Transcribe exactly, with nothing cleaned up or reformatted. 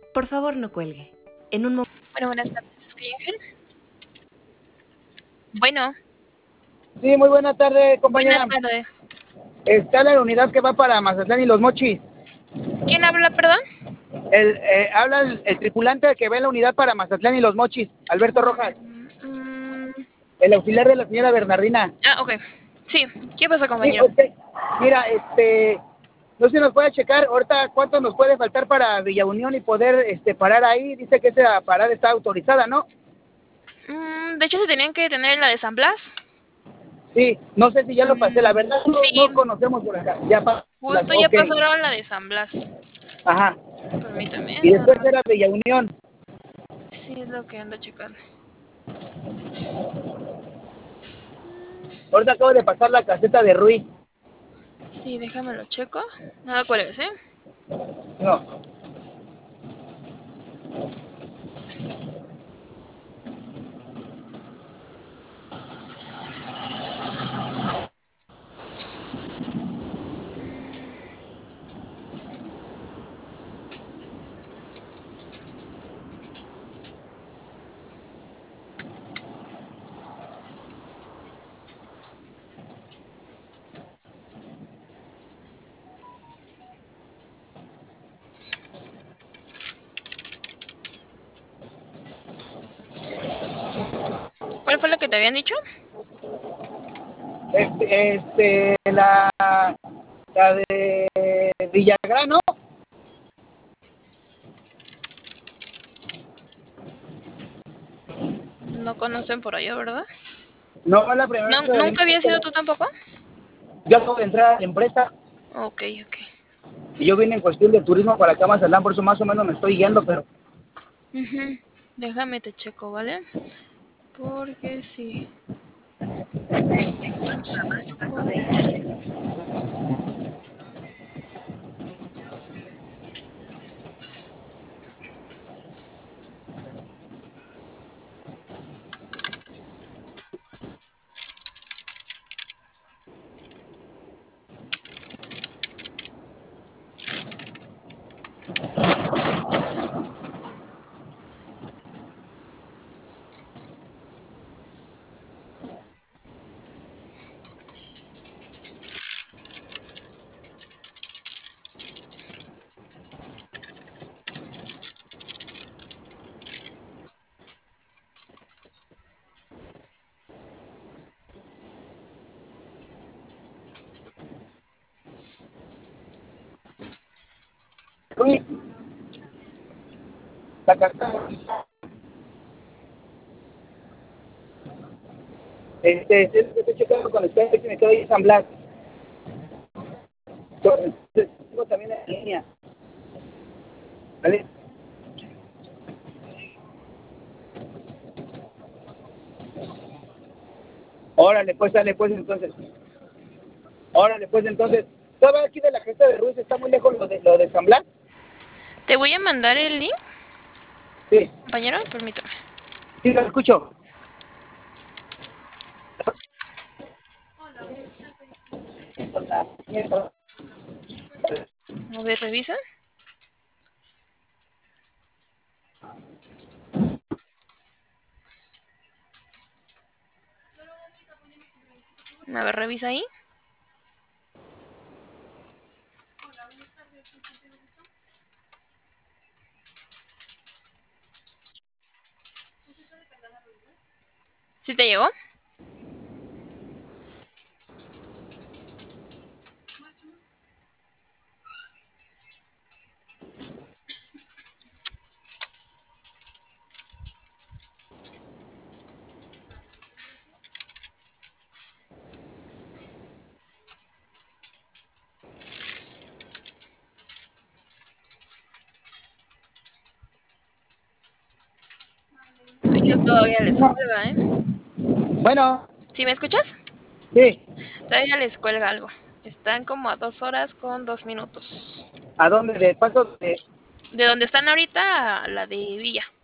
Por favor, no cuelgue. En un momento. Bueno, buenas tardes, ¿soy Ángel? Bueno, Sí, muy buena tarde, buenas compañera. tardes. Está la unidad que va para Mazatlán y Los Mochis. ¿Quién habla, perdón? El, eh, habla el, el tripulante que ve en la unidad para Mazatlán y Los Mochis, Alberto Rojas, Mm, el auxiliar de la señora Bernardina. ah, ok. Sí, ¿qué pasa, Sí, compañero? ok. Mira, este, no sé si nos puede checar ahorita cuánto nos puede faltar para Villa Unión y poder este, parar ahí. Dice que esa parada está autorizada, ¿no? Mm, de hecho, se tenían que detener en la de San Blas. Sí, no sé si ya lo pasé, la Mm, verdad no, sí, no conocemos por acá. Ya pa- las, justo ya ok, pasaron la de San Blas. ajá. Permítame, Y nada después más. era Villa Unión. Sí, es lo que ando checando. Ahorita acabo de pasar la caseta de Ruiz. Sí, déjame lo checo. Nada, ¿cuál es, eh? No. ¿Cuál fue lo que te habían dicho? Este, este, la, la de Villagrano. No conocen por allá, ¿verdad? No es la primera No, vez que ¿nunca venimos. había sido tú tampoco? Yo acabo de entrar a la empresa Ok, ok. y yo vine en cuestión de turismo para acá a Mazatlán, por eso más o menos me estoy guiando, pero Ujú. Déjame te checo, ¿vale? Porque sí. Ruiz, la carta, este, es lo que estoy checando con el cliente que me quedo ahí en San Blas. Yo tengo también en línea, ¿vale? Órale, pues, dale, pues, entonces. Órale, pues, entonces. ¿Sabes aquí de la gesta de Ruiz está muy lejos lo de, lo de San Blas? Te voy a mandar el link, Sí, compañero, permítame. sí, lo escucho. A ver, revisa. A ver, revisa ahí. ¿Sí te llegó? De hecho, todavía les cuelga, ¿eh? Bueno, ¿Sí me escuchas? sí. Todavía les cuelga algo. Están como a dos horas con dos minutos. ¿A dónde? De paso de... De donde están ahorita a la de Villa.